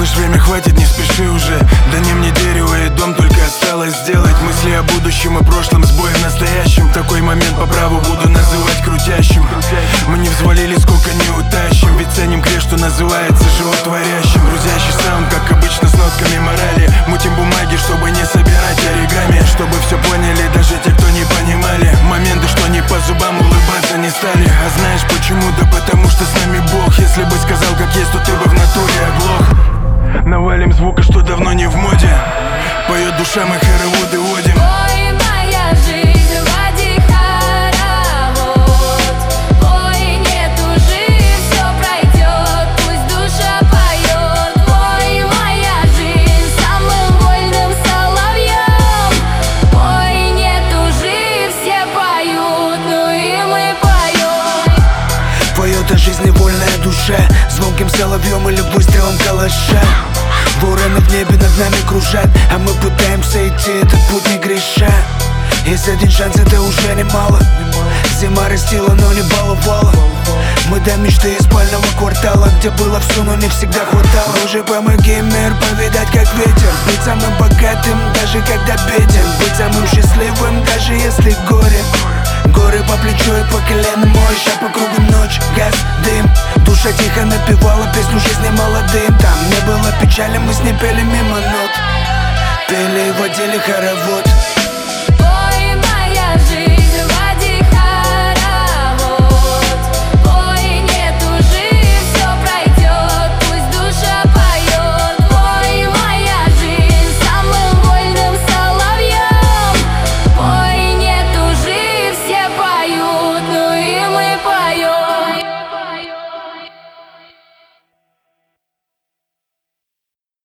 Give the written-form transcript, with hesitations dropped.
слышь, время хватит, не спеши уже. Да не мне дерево и дом только осталось сделать. Мысли о будущем и прошлом, сбой в настоящем. В такой момент по праву буду называть крутящим. Мы не взвалили, сколько не утащим. Ведь ценим грех, что называется животворящим. Грузящий саунд, как обычно, с нотками морали. Мутим бумаги, чтобы не собирать оригами. Чтобы все поняли, даже те, кто не понимали. Моменты, что не по зубам, улыбаться не стали. А знаешь почему? Да потому что с нами Бог. Если бы сказал как есть, то ты бы в натуре оглох. Навалим звука, что давно не в моде. Поет душа, мы хороводы водим. Ой, моя жизнь, води хоровод. Ой, не тужи, все пройдет, пусть душа поет. Ой, моя жизнь, самым вольным соловьем. Ой, не тужи, все поют, ну и мы поем. Поет о жизни вольная душа, звонким соловьем или выстрелом калаша. Вороны в небе над нами кружат, а мы пытаемся идти этот путь не греша. Есть один шанс, это уже немало. Зима растила, но не баловала. Мы до мечты из спального квартала, где было все, но не всегда хватало. Боже, помоги, мир повидать как ветер. Быть самым богатым, даже когда беден. Быть самым счастливым, даже если горе. Горы по плечу и по колено мощь, а по кругу ночь, газ, дым. Душа тихо напевала песню жизни молодым. Там не было печали, мы с ней пели мимо нот. Пели и водили хоровод.